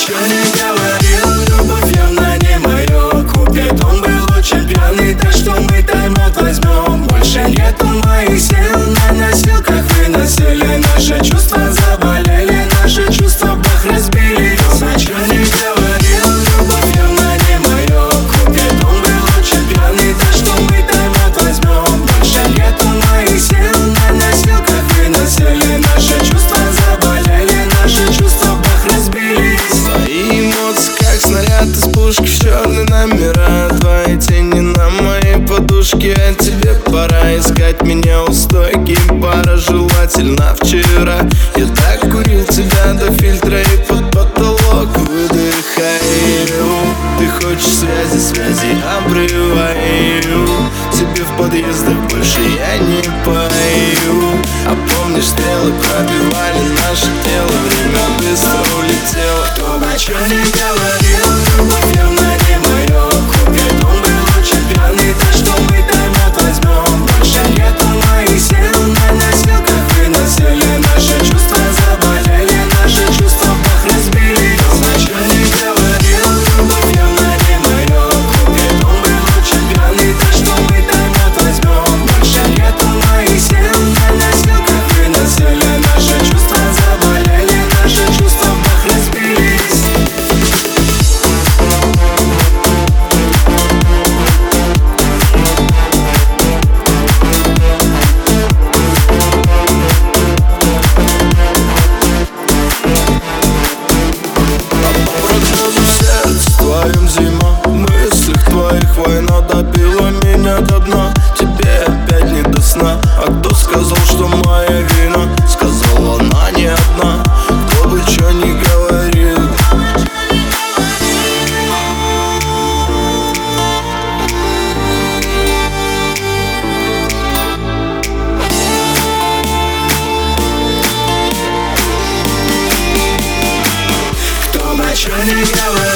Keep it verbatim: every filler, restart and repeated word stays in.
чё не говорил, любовь явно не моё. Купит он был очень пьяный, так что мы тайм-аут возьмем. Больше нету моих сил, на носилках выносили. Наши чувства заболели, наши чувства бах разбили. Кто чё не говорил, любовь явно не моё. Купит он был очень пьяный, так что мы тайм-аут возьмем. Больше нету моих сил, на носилках выносили. Наши чувства заболели, наши чувства бах разбились. Твои эмоции как снаряд из пушки в черные номера. Твои тени на моей подушке, а тебе пора искать меня у стойки бара. Желательно вчера я так курил тебя до фильтра и под потолок выдыхаю. Ты хочешь связи, связи обрываю. Тебе в подъездах больше я не пою. А помнишь, стрелы пробивали наше тело, время быстро улетело. Кто бы чё не говорил, любовь явно не моё. Купит он был очень пьяный, так что мы тайм-аут возьмем. Больше нету моих сил, на носилках выносили. Наши чувства заболели, наши чувства бах разбили. Кто бы чё не говорил, любовь явно не моё. Купит он был очень пьяный, так что мы тайм-аут возьмем. Больше нету моих сил, на носилках выносили. Наши чувства заболели, наши чувства бах разбились. Твоем зима, в мыслях твоих война добила меня до дна. Тебе опять не до сна. А кто сказал, что моя вина? Сказала она не одна. Кто бы чё ни говорил. Кто бы чё ни говорил.